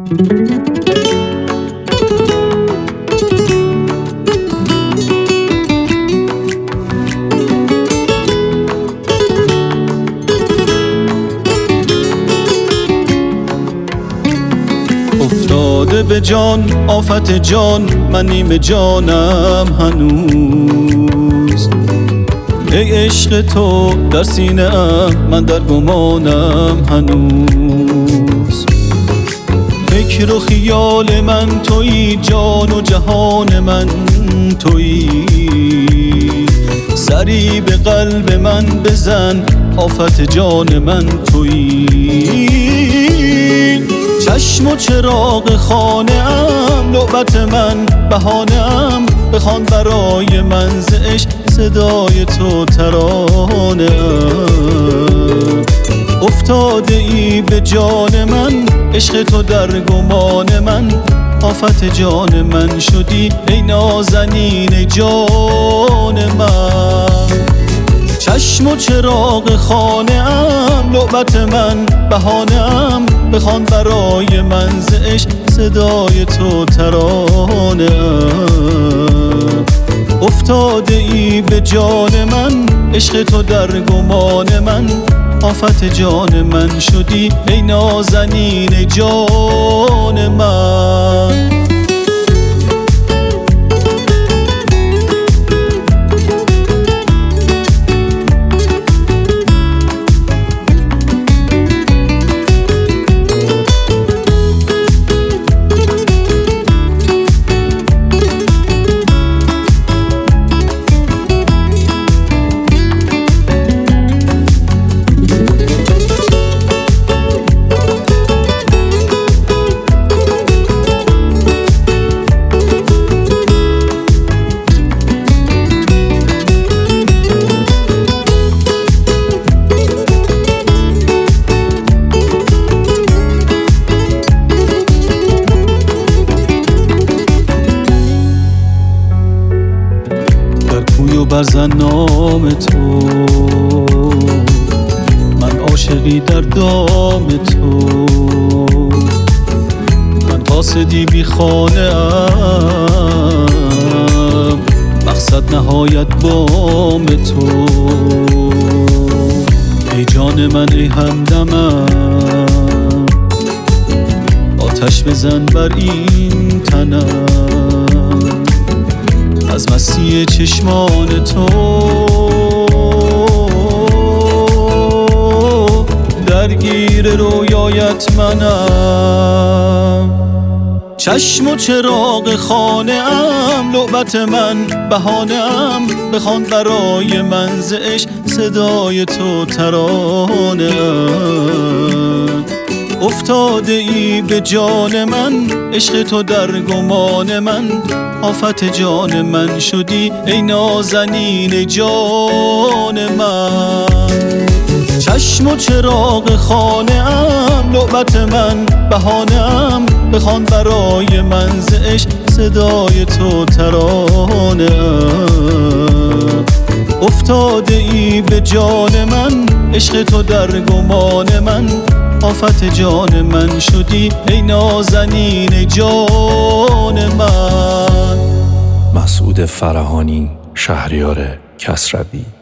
افتاده به جان آفت جان، من نیمه جانم هنوز. ای عشق تو در سینه ام، من در گمانم هنوز. فکر و خیال من تویی، جان و جهان من تویی. سری به قلب من بزن، آفت جان من تویی. چشم و چراغ خانه ام، لعبت من بهانه ام. بخوان برای من ز عشق صدای تو ترانه ام. افتاده ای به جان من، عشق تو در گمان من. آفت جان من شدی ای نازنین جان من. چشم و چراغ خانه ام، لعبت من بهانه ام. بخوان برای من ز عشق صدای تو ترانه ام. افتاده ای به جان من، عشق تو در گمان من. آفت جان من شدی ای نازنین جان من. برزن نام تو، من عاشقی در دام تو. من قاصدی بی خانه ام، مقصد نهایت بام تو. ای جان من ای همدمم، آتش بزن بر این تنم. از مستی چشمان تو درگیر رویایت منم. چشم و چراغ خانه ام، لعبت من بهانه ام. بخوان برای من ز عشق صدای تو ترانه ام. افتاده ای به جان من، عشق تو در گمان من. آفت جان من شدی ای نازنین جان من. چشم و چراغ خانه ام، لعبت من بهانه ام. بخوان برای من ز عشق صدای تو ترانه ام. افتاده ای به جان من، عشق تو در گمان من. آفت جان من شدی ای نازنین جان من. مسعود فرهانی، شهریار کسروی.